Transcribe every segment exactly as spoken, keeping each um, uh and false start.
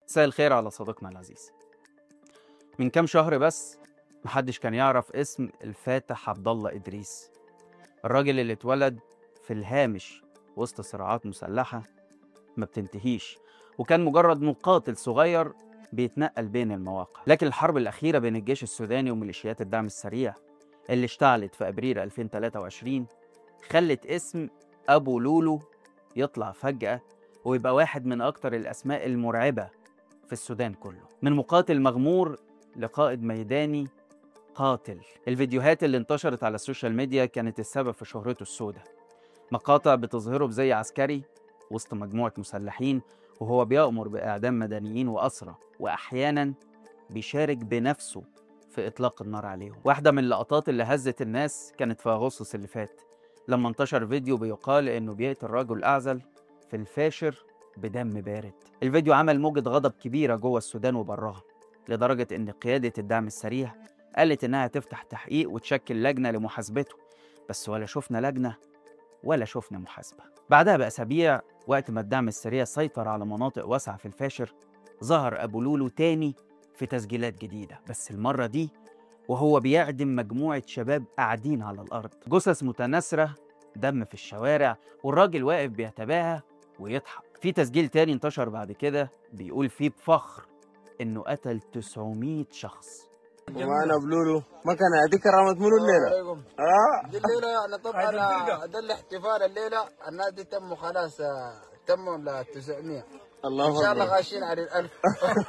مساء الخير على صديقنا العزيز. من كام شهر بس محدش كان يعرف اسم الفاتح عبد الله إدريس، الراجل اللي اتولد في الهامش وسط صراعات مسلحة ما بتنتهيش، وكان مجرد مقاتل صغير بيتنقل بين المواقع. لكن الحرب الأخيرة بين الجيش السوداني وميليشيات الدعم السريع اللي اشتعلت في أبريل ألفين وثلاثة وعشرين خلت اسم أبو لولو يطلع فجأة ويبقى واحد من أكتر الأسماء المرعبة في السودان كله، من مقاتل مغمور لقائد ميداني قاتل. الفيديوهات اللي انتشرت على السوشيال ميديا كانت السبب في شهرته السوداء، مقاطع بتظهره بزي عسكري وسط مجموعة مسلحين وهو بيأمر بإعدام مدنيين وأسرى، وأحيانا بيشارك بنفسه في إطلاق النار عليهم. واحدة من اللقطات اللي هزت الناس كانت في أغسطس اللي فات لما انتشر فيديو بيقال إنه بيقتل رجل أعزل في الفاشر بدم بارد. الفيديو عمل موجة غضب كبيرة جوه السودان وبراها، لدرجة إن قيادة الدعم السريع قالت إنها تفتح تحقيق وتشكل لجنة لمحاسبته، بس ولا شفنا لجنة ولا شفنا محاسبة. بعدها بأسابيع وقت ما الدعم السريع سيطر على مناطق واسعة في الفاشر، ظهر أبو لولو تاني في تسجيلات جديدة، بس المرة دي وهو بيعدم مجموعة شباب قاعدين على الأرض، جثث متناثرة، دم في الشوارع، والراجل واقف بيتباهى ويضحك. في تسجيل تاني انتشر بعد كده بيقول فيه بفخر إنه قتل تسعمية شخص. وانا بلولو ما كان هذيك كرامة منو الليلة؟ اه دي الليلة يعني طبعا ده الاحتفال الليلة النادي تم خلاص تم ل تسعمية الله ان شاء الله أكبر. غاشين على الألف.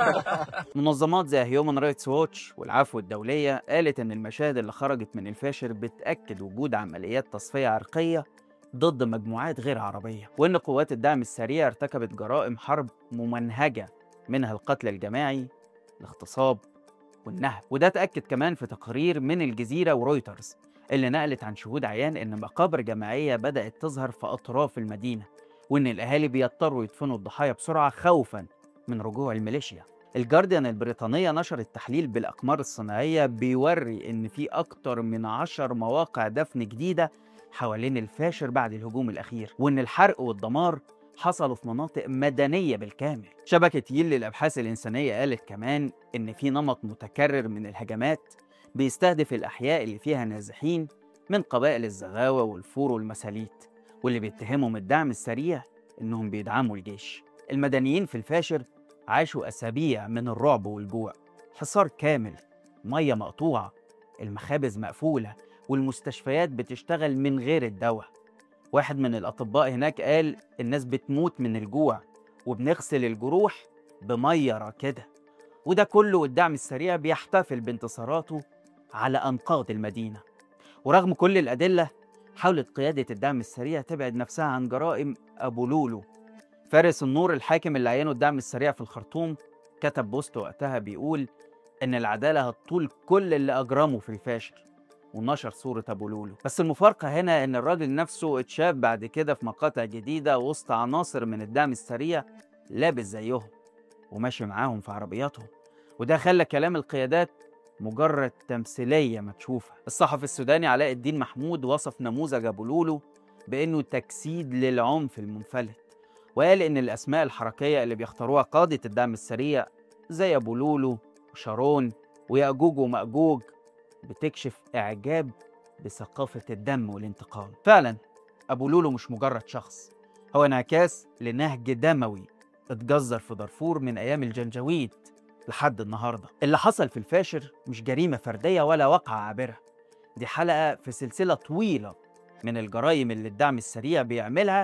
منظمات زي هيومن رايتس ووتش والعفو الدولية قالت إن المشاهد اللي خرجت من الفاشر بتأكد وجود عمليات تصفية عرقية ضد مجموعات غير عربية، وإن قوات الدعم السريع ارتكبت جرائم حرب ممنهجة، منها القتل الجماعي، الاغتصاب والنهب. وده اتأكد كمان في تقرير من الجزيرة ورويترز اللي نقلت عن شهود عيان إن مقابر جماعية بدأت تظهر في أطراف المدينة، وإن الأهالي بيضطروا يدفنوا الضحايا بسرعة خوفاً من رجوع الميليشيا. الجارديان البريطانية نشرت تحليل بالأقمار الصناعية بيوري إن في أكتر من عشر مواقع دفن جديدة حوالين الفاشر بعد الهجوم الأخير، وإن الحرق والدمار حصلوا في مناطق مدنية بالكامل. شبكة يل للأبحاث الإنسانية قالت كمان إن في نمط متكرر من الهجمات بيستهدف الأحياء اللي فيها نازحين من قبائل الزغاوة والفور والمساليت، واللي بيتهمهم الدعم السريع إنهم بيدعموا الجيش. المدنيين في الفاشر عاشوا أسابيع من الرعب والجوع، حصار كامل، مية مقطوعة، المخابز مقفولة، والمستشفيات بتشتغل من غير الدواء. واحد من الأطباء هناك قال الناس بتموت من الجوع وبنغسل الجروح بمية راكدة، وده كله والدعم السريع بيحتفل بانتصاراته على أنقاض المدينة. ورغم كل الأدلة حاولت قيادة الدعم السريع تبعد نفسها عن جرائم أبو لولو. فارس النور الحاكم اللي عينه الدعم السريع في الخرطوم كتب بوست وقتها بيقول إن العدالة هتطول كل اللي أجرمه في الفاشر، ونشر صورة أبو لولو. بس المفارقة هنا إن الراجل نفسه اتشاف بعد كده في مقاطع جديدة وسط عناصر من الدعم السريع لابس زيهم وماشي معاهم في عربياتهم، وده خلى كلام القيادات مجرد تمثيلية مكشوفة. الصحفي السوداني علاء الدين محمود وصف نموذج أبو لولو بأنه تجسيد للعنف المنفلت، وقال إن الأسماء الحركية اللي بيختاروها قادة الدعم السريع زي أبو لولو وشارون ويأجوج ومأجوج بتكشف إعجاب بثقافة الدم والانتقام. فعلا أبو لولو مش مجرد شخص، هو انعكاس لنهج دموي اتجذر في دارفور من أيام الجنجويد لحد النهاردة. اللي حصل في الفاشر مش جريمة فردية ولا واقعة عابرة، دي حلقة في سلسلة طويلة من الجرائم اللي الدعم السريع بيعملها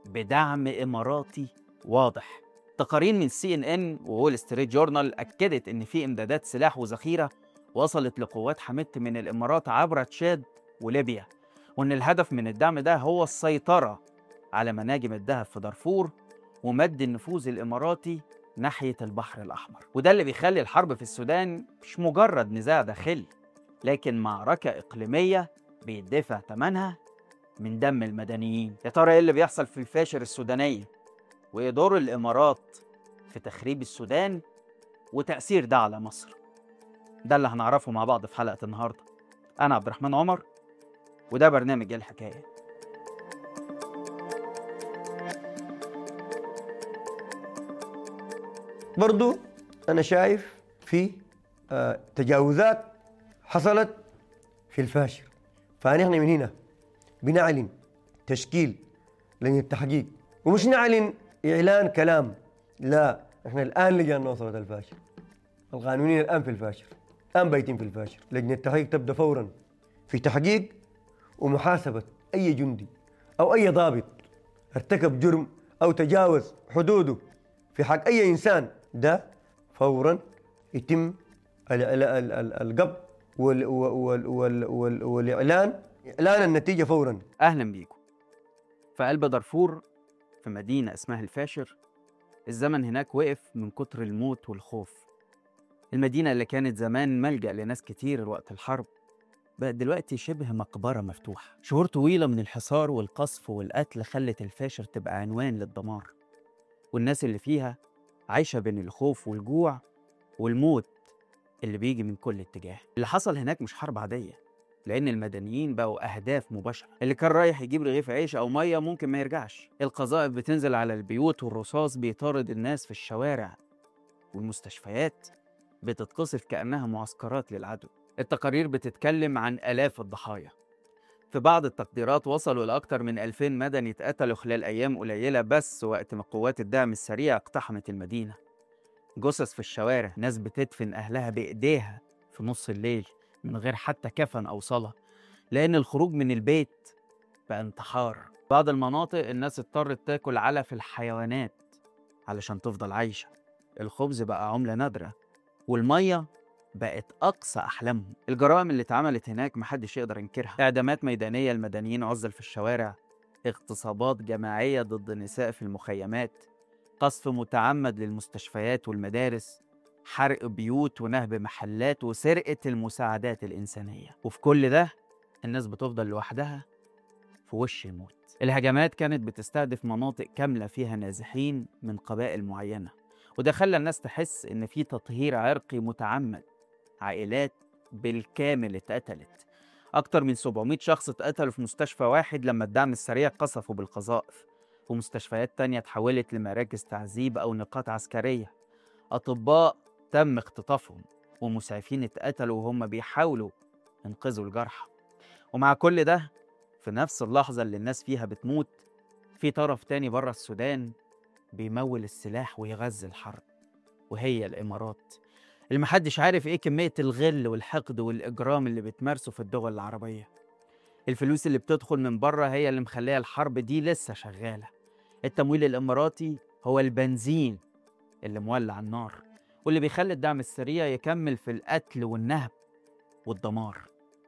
بدعم إماراتي واضح. تقارير من سي إن إن وول ستريت جورنال أكدت إن في إمدادات سلاح وذخيرة وصلت لقوات حميدتي من الإمارات عبر تشاد وليبيا، وإن الهدف من الدعم ده هو السيطرة على مناجم الذهب في دارفور ومد النفوذ الإماراتي ناحية البحر الأحمر. وده اللي بيخلي الحرب في السودان مش مجرد نزاع داخلي، لكن معركة إقليمية بيدفع ثمنها من دم المدنيين. يا ترى إيه اللي بيحصل في الفاشر السودانية؟ وإيه دور الإمارات في تخريب السودان وتأثير ده على مصر؟ ده اللي هنعرفه مع بعض في حلقة النهاردة. أنا عبد الرحمن عمر، وده برنامج الحكاية. برضو أنا شايف في آه تجاوزات حصلت في الفاشر. فنحن من هنا بنعلن تشكيل لجنة التحقيق، ومش نعلن إعلان كلام، لا، احنا الآن لجان نوصلت الفاشر. القانونيين الآن في الفاشر، الآن بايتين في الفاشر. لجنة التحقيق تبدأ فورا في تحقيق ومحاسبة أي جندي أو أي ضابط ارتكب جرم أو تجاوز حدوده في حق أي إنسان، ده فورا يتم القبض والإعلان إعلان النتيجة فورا. أهلا بيكم. في قلب دارفور في مدينة اسمها الفاشر، الزمن هناك وقف من كتر الموت والخوف. المدينة اللي كانت زمان ملجأ لناس كتير وقت الحرب بقت دلوقتي شبه مقبرة مفتوحة. شهور طويلة من الحصار والقصف والقتل خلت الفاشر تبقى عنوان للدمار، والناس اللي فيها عايشة بين الخوف والجوع والموت اللي بيجي من كل اتجاه. اللي حصل هناك مش حرب عادية، لأن المدنيين بقوا أهداف مباشرة. اللي كان رايح يجيب رغيف عيش أو مية ممكن ما يرجعش. القذائف بتنزل على البيوت والرصاص بيطارد الناس في الشوارع، والمستشفيات بتتقصف كأنها معسكرات للعدو. التقارير بتتكلم عن آلاف الضحايا. في بعض التقديرات وصلوا لأكثر من ألفين مدني اتقتلوا خلال أيام قليلة بس وقت ما قوات الدعم السريع اقتحمت المدينة. جثث في الشوارع، ناس بتدفن أهلها بإيديها في نص الليل من غير حتى كفن أو صلاة، لأن الخروج من البيت بقى انتحار. بعض المناطق الناس اضطرت تاكل علف الحيوانات علشان تفضل عايشة. الخبز بقى عملة نادرة، والمية بقت أقصى أحلامهم. الجرائم اللي اتعملت هناك محدش يقدر ينكرها: إعدامات ميدانية المدنيين عزل في الشوارع، اغتصابات جماعية ضد النساء في المخيمات، قصف متعمد للمستشفيات والمدارس، حرق بيوت ونهب محلات وسرقة المساعدات الإنسانية. وفي كل ده الناس بتفضل لوحدها في وش الموت. الهجمات كانت بتستهدف مناطق كاملة فيها نازحين من قبائل معينة، وده خلى الناس تحس إن في تطهير عرقي متعمد. عائلات بالكامل اتقتلت. أكتر من سبعمائة شخص اتقتلوا في مستشفى واحد لما الدعم السريع قصفوا بالقذائف، ومستشفيات تانية اتحولت لمراكز تعذيب أو نقاط عسكرية. أطباء تم اختطافهم، ومسعفين اتقتلوا وهم بيحاولوا ينقذوا الجرحى. ومع كل ده، في نفس اللحظة اللي الناس فيها بتموت، في طرف تاني بره السودان بيمول السلاح ويغذي الحرب، وهي الإمارات، اللي محدش عارف إيه كمية الغل والحقد والإجرام اللي بتمارسه في الدول العربية. الفلوس اللي بتدخل من بره هي اللي مخلية الحرب دي لسه شغالة. التمويل الإماراتي هو البنزين اللي مولع النار، واللي بيخلي الدعم السريع يكمل في القتل والنهب والدمار.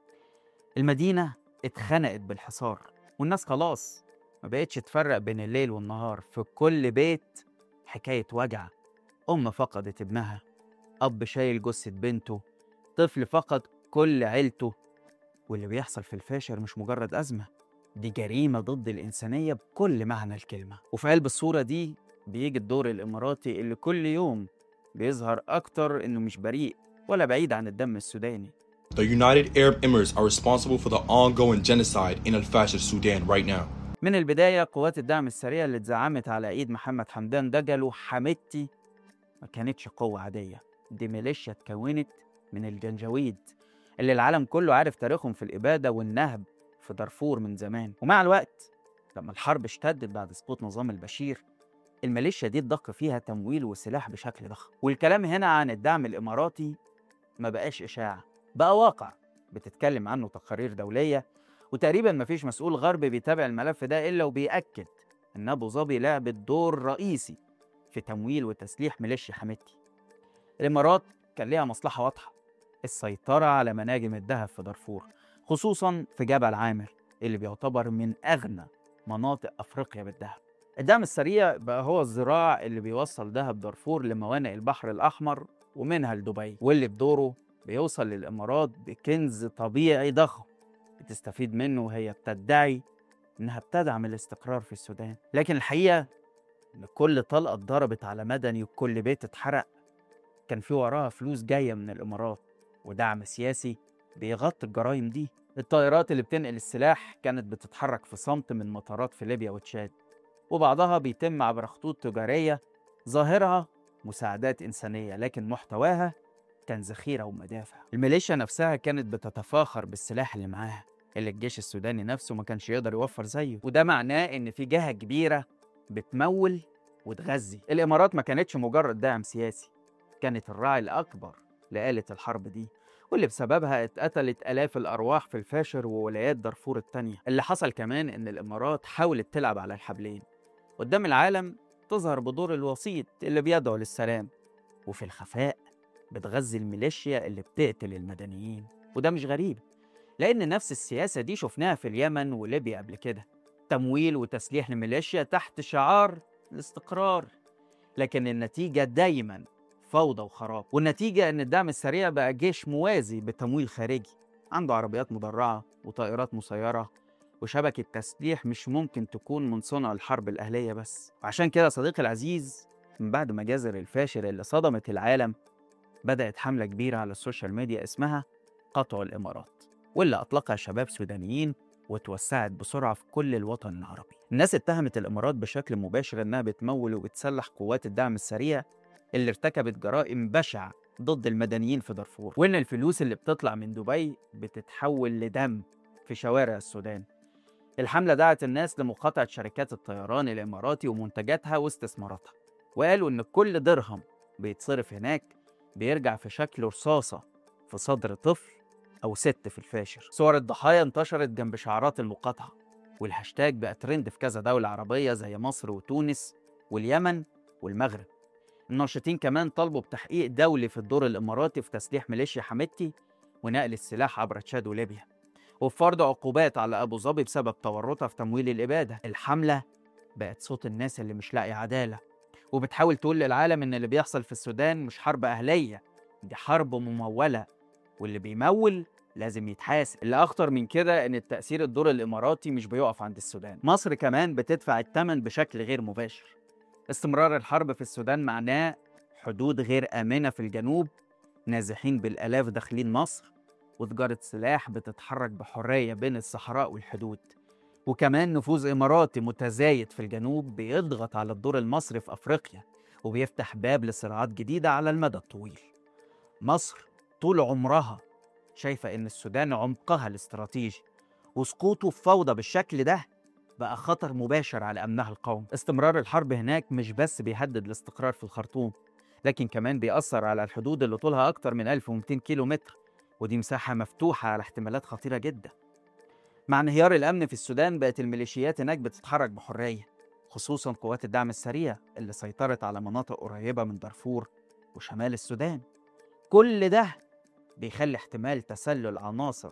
المدينة اتخنقت بالحصار، والناس خلاص ما بقتش تفرق بين الليل والنهار. في كل بيت حكاية وجع: أم فقدت ابنها، أب شايل جثة بنته، طفل فقد كل عيلته. واللي بيحصل في الفاشر مش مجرد أزمة، دي جريمة ضد الإنسانية بكل معنى الكلمة. وفي قلب الصورة دي بيجي الدور الإماراتي اللي كل يوم بيظهر أكتر إنه مش بريء ولا بعيد عن الدم السوداني. The United Arab Emirates are responsible for the ongoing genocide in Al-Fashir, Sudan right now. من البداية قوات الدعم السريع اللي اتزعمت على ايد محمد حمدان دجلو حميدتي ما كانتش قوة عادية. دي ميليشيا اتكونت من الجنجويد اللي العالم كله عارف تاريخهم في الإبادة والنهب في دارفور من زمان. ومع الوقت لما الحرب اشتدت بعد سقوط نظام البشير، الميليشيا دي اتضخ فيها تمويل وسلاح بشكل ضخم. والكلام هنا عن الدعم الإماراتي ما بقاش إشاعة، بقى واقع بتتكلم عنه تقارير دولية. وتقريبا مفيش مسؤول غربي بيتابع الملف ده إلا وبيأكد إن أبو ظبي لعبت دور رئيسي في تمويل وتسليح ميليشيا حميدتي. الإمارات كان ليها مصلحة واضحة: السيطرة على مناجم الذهب في دارفور، خصوصا في جبل عامر اللي بيعتبر من أغنى مناطق أفريقيا بالذهب. الدعم السريع بقى هو الذراع اللي بيوصل ذهب دارفور لموانئ البحر الأحمر ومنها لدبي، واللي بدوره بيوصل للإمارات بكنز طبيعي ضخم بتستفيد منه، وهي بتدعي إنها بتدعم الاستقرار في السودان. لكن الحقيقة إن كل طلقة اتضربت على مدني وكل بيت اتحرق كان في وراها فلوس جاية من الإمارات ودعم سياسي بيغطي الجرائم دي. الطائرات اللي بتنقل السلاح كانت بتتحرك في صمت من مطارات في ليبيا وتشاد، وبعضها بيتم عبر خطوط تجارية ظاهرها مساعدات إنسانية، لكن محتواها كان ذخيرة ومدافع. الميليشيا نفسها كانت بتتفاخر بالسلاح اللي معاها اللي الجيش السوداني نفسه ما كانش يقدر يوفر زيه، وده معناه إن في جهة كبيرة بتمول وتغذي. الإمارات ما كانتش مجرد داعم سياسي، كانت الراعي الأكبر لآلة الحرب دي، واللي بسببها اتقتلت آلاف الأرواح في الفاشر وولايات دارفور التانية. اللي حصل كمان إن الإمارات حاولت تلعب على الحبلين، قدام العالم تظهر بدور الوسيط اللي بيدعو للسلام، وفي الخفاء بتغذي الميليشيا اللي بتقتل المدنيين. وده مش غريب، لأن نفس السياسة دي شفناها في اليمن وليبيا قبل كده، تمويل وتسليح الميليشيا تحت شعار الاستقرار، لكن النتيجة دايما فوضى وخراب. والنتيجة إن الدعم السريع بقى جيش موازي بتمويل خارجي، عنده عربيات مدرعة وطائرات مسيرة وشبكة تسليح مش ممكن تكون من صنع الحرب الأهلية بس. وعشان كده صديقي العزيز، من بعد مجازر الفاشر اللي صدمت العالم، بدأت حملة كبيرة على السوشيال ميديا اسمها قطع الإمارات، واللي أطلقها شباب سودانيين وتوسعت بسرعة في كل الوطن العربي. الناس اتهمت الإمارات بشكل مباشر إنها بتمول وبتسلح قوات الدعم السريع اللي ارتكبت جرائم بشعة ضد المدنيين في دارفور، وإن الفلوس اللي بتطلع من دبي بتتحول لدم في شوارع السودان. الحملة دعت الناس لمقاطعة شركات الطيران الإماراتي ومنتجاتها واستثماراتها، وقالوا إن كل درهم بيتصرف هناك بيرجع في شكل رصاصة في صدر طفل أو ست في الفاشر. صور الضحايا انتشرت جنب شعارات المقاطعة، والهاشتاج بقى ترند في كذا دولة عربية زي مصر وتونس واليمن والمغرب. الناشطين كمان طالبوا بتحقيق دولي في الدور الإماراتي في تسليح ميليشيا حميدتي ونقل السلاح عبر تشاد وليبيا، وفرض عقوبات على أبو ظبي بسبب تورطها في تمويل الإبادة. الحملة بقت صوت الناس اللي مش لاقي عدالة، وبتحاول تقول للعالم إن اللي بيحصل في السودان مش حرب أهلية، دي حرب ممولة، واللي بيمول لازم يتحاسب. اللي أخطر من كده إن التأثير الدور الإماراتي مش بيقف عند السودان، مصر كمان بتدفع الثمن بشكل غير مباشر. استمرار الحرب في السودان معناه حدود غير آمنة في الجنوب، نازحين بالآلاف داخلين مصر، وتجارة سلاح بتتحرك بحرية بين الصحراء والحدود، وكمان نفوذ إماراتي متزايد في الجنوب بيضغط على الدور المصري في أفريقيا وبيفتح باب لصراعات جديدة على المدى الطويل. مصر طول عمرها شايفة إن السودان عمقها الاستراتيجي، وسقوطه في فوضى بالشكل ده بقى خطر مباشر على أمنها القومي. استمرار الحرب هناك مش بس بيهدد الاستقرار في الخرطوم، لكن كمان بيأثر على الحدود اللي طولها أكتر من ألف ومئتين كيلو متر، ودي مساحة مفتوحة على احتمالات خطيرة جدا. مع انهيار الأمن في السودان بقت الميليشيات هناك بتتحرك بحرية، خصوصا قوات الدعم السريع اللي سيطرت على مناطق قريبة من دارفور وشمال السودان. كل ده بيخلي احتمال تسلل عناصر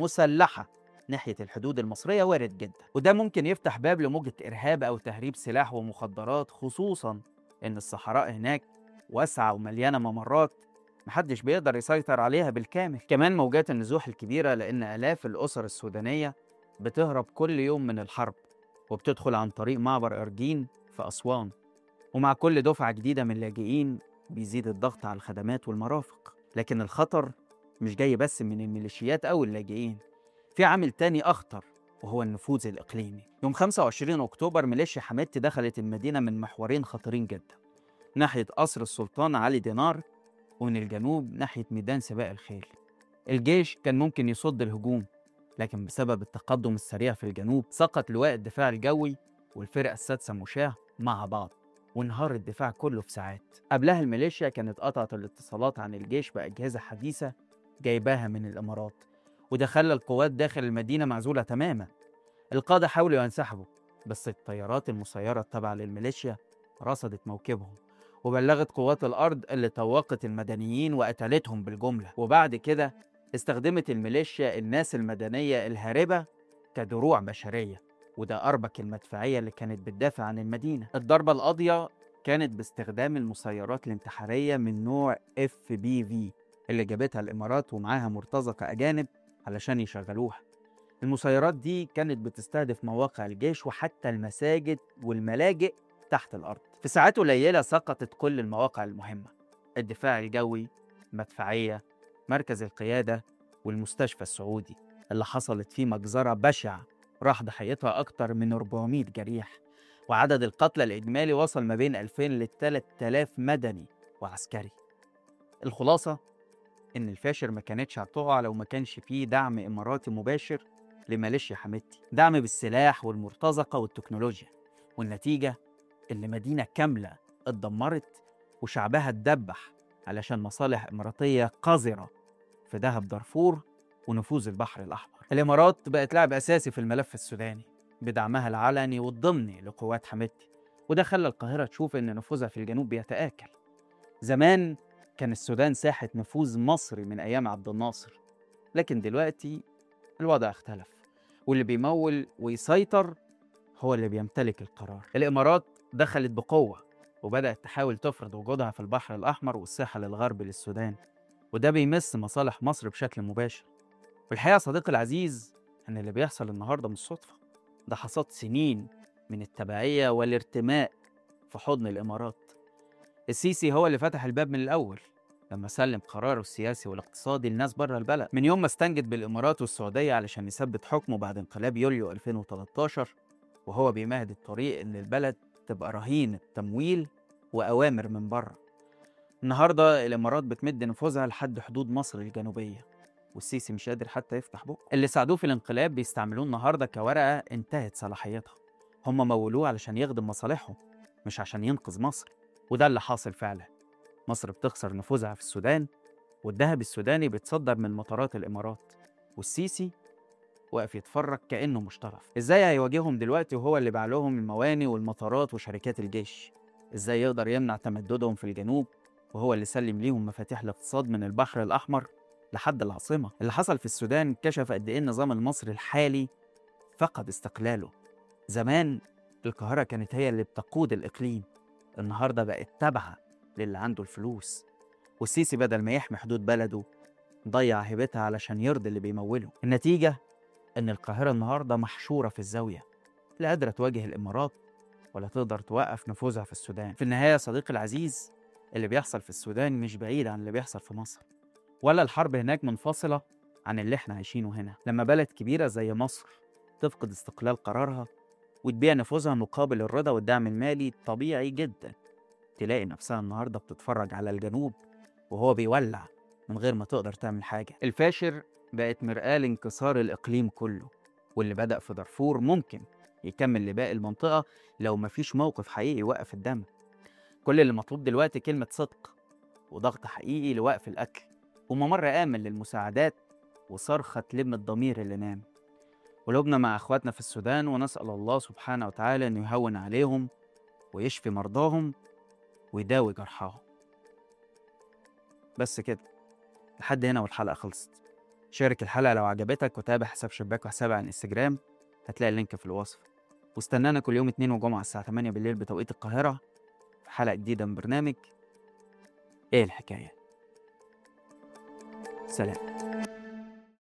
مسلحة ناحية الحدود المصرية وارد جدا، وده ممكن يفتح باب لموجة إرهاب أو تهريب سلاح ومخدرات، خصوصا إن الصحراء هناك واسعة ومليانة ممرات محدش بيقدر يسيطر عليها بالكامل. كمان موجات النزوح الكبيرة، لأن آلاف الأسر السودانية بتهرب كل يوم من الحرب وبتدخل عن طريق معبر أرجين في أسوان، ومع كل دفعة جديدة من اللاجئين بيزيد الضغط على الخدمات والمرافق. لكن الخطر مش جاي بس من الميليشيات أو اللاجئين، في عامل تاني أخطر وهو النفوذ الإقليمي. يوم خمسة وعشرين أكتوبر ميليشيا حميدتي دخلت المدينة من محورين خطيرين جدا، ناحية قصر السلطان علي دينار، ومن الجنوب ناحية ميدان سباق الخيل. الجيش كان ممكن يصد الهجوم، لكن بسبب التقدم السريع في الجنوب سقط لواء الدفاع الجوي والفرقة السادسة مشاة مع بعض، وانهار الدفاع كله في ساعات. قبلها الميليشيا كانت قطعت الاتصالات عن الجيش بأجهزة حديثة جايباها من الإمارات، وده خلى القوات داخل المدينة معزولة تماما. القادة حاولوا ينسحبوا، بس الطيارات المسيرة التابعة للميليشيا رصدت موكبهم وبلغت قوات الأرض اللي طوقت المدنيين وقتلتهم بالجملة. وبعد كده استخدمت الميليشيا الناس المدنية الهاربة كدروع بشرية، وده أربك المدفعية اللي كانت بتدافع عن المدينة. الضربة القاضية كانت باستخدام المسيرات الانتحارية من نوع إف بي في اللي جابتها الإمارات ومعاها مرتزقة أجانب علشان يشغلوها. المسيرات دي كانت بتستهدف مواقع الجيش وحتى المساجد والملاجئ تحت الأرض. في ساعات قليلة سقطت كل المواقع المهمة: الدفاع الجوي، مدفعية، مركز القيادة، والمستشفى السعودي اللي حصلت فيه مجزرة بشعة راح ضحيتها أكتر من أربعمئة جريح. وعدد القتلى الإجمالي وصل ما بين ألفين ل ثلاثة آلاف مدني وعسكري. الخلاصة إن الفاشر ما كانتش هتقع لو ما كانش فيه دعم إماراتي مباشر لميليشيا حميدتي، دعم بالسلاح والمرتزقة والتكنولوجيا، والنتيجة إن مدينة كاملة اتدمرت وشعبها اتدبح علشان مصالح إماراتية قذرة في دهب دارفور ونفوذ البحر الأحمر. الإمارات بقت لاعب أساسي في الملف السوداني بدعمها العلني والضمني لقوات حميدتي، وده خلى القاهرة تشوف إن نفوذها في الجنوب بيتآكل. زمان كان السودان ساحة نفوذ مصري من أيام عبد الناصر، لكن دلوقتي الوضع اختلف، واللي بيمول ويسيطر هو اللي بيمتلك القرار. الإمارات دخلت بقوة وبدأت تحاول تفرض وجودها في البحر الأحمر والساحل الغربي للسودان، وده بيمس مصالح مصر بشكل مباشر. والحقيقة صديقي العزيز إن اللي بيحصل النهاردة مش صدفة، ده حصاد سنين من التبعية والارتماء في حضن الإمارات. السيسي هو اللي فتح الباب من الأول لما سلم قراره السياسي والاقتصادي لناس بره البلد، من يوم ما استنجد بالإمارات والسعودية علشان يثبت حكمه بعد انقلاب يوليو ألفين وثلاثة عشر، وهو بيمهد الطريق إن البلد تبقى رهين تمويل وأوامر من بره. النهارده الإمارات بتمد نفوذها لحد حدود مصر الجنوبية، والسيسي مش قادر حتى يفتح بقه. اللي ساعدوه في الانقلاب بيستعملوه النهارده كورقة انتهت صلاحيتها، هم مولوه علشان يخدم مصالحهم مش عشان ينقذ مصر، وده اللي حاصل فعلا. مصر بتخسر نفوذها في السودان، والذهب السوداني بيتصدر من مطارات الإمارات، والسيسي واقف يتفرج كأنه مش طرف. ازاي هيواجههم دلوقتي وهو اللي باع لهم المواني والمطارات وشركات الجيش؟ ازاي يقدر يمنع تمددهم في الجنوب وهو اللي سلم ليهم مفاتيح الاقتصاد من البحر الأحمر لحد العاصمة؟ اللي حصل في السودان كشف قد ايه النظام المصري الحالي فقد استقلاله. زمان القاهرة كانت هي اللي بتقود الإقليم، النهاردة بقت تابعة للي عنده الفلوس، والسيسي بدل ما يحمي حدود بلده ضيع هيبتها علشان يرضي اللي بيموله. النتيجة إن القاهرة النهاردة محشورة في الزاوية، لا قادرة تواجه الإمارات ولا تقدر توقف نفوذها في السودان. في النهاية صديقي العزيز، اللي بيحصل في السودان مش بعيد عن اللي بيحصل في مصر، ولا الحرب هناك منفصلة عن اللي احنا عايشينه هنا. لما بلد كبيرة زي مصر تفقد استقلال قرارها وتبيع نفوذها مقابل الرضا والدعم المالي، طبيعي جدا تلاقي نفسها النهاردة بتتفرج على الجنوب وهو بيولع من غير ما تقدر تعمل حاجة. الفاشر بقت مرآة لانكسار الإقليم كله، واللي بدأ في دارفور ممكن يكمل لباقي المنطقة لو مفيش موقف حقيقي يوقف الدم. كل اللي مطلوب دلوقتي كلمة صدق وضغط حقيقي لوقف القتل، وممر آمن للمساعدات، وصرخة تلم الضمير اللي نام. قلوبنا مع أخواتنا في السودان، ونسأل الله سبحانه وتعالى أنه يهون عليهم ويشفي مرضاهم ويداوي جرحاهم. بس كده، لحد هنا والحلقة خلصت. شارك الحلقة لو عجبتك، وتابع حساب شباك وحسابي على الانستجرام، هتلاقي اللينك في الوصف. واستنانا كل يوم اثنين وجمعة الساعة ثمانية بالليل بتوقيت القاهرة في حلقة جديدة من برنامج ايه الحكاية. سلام.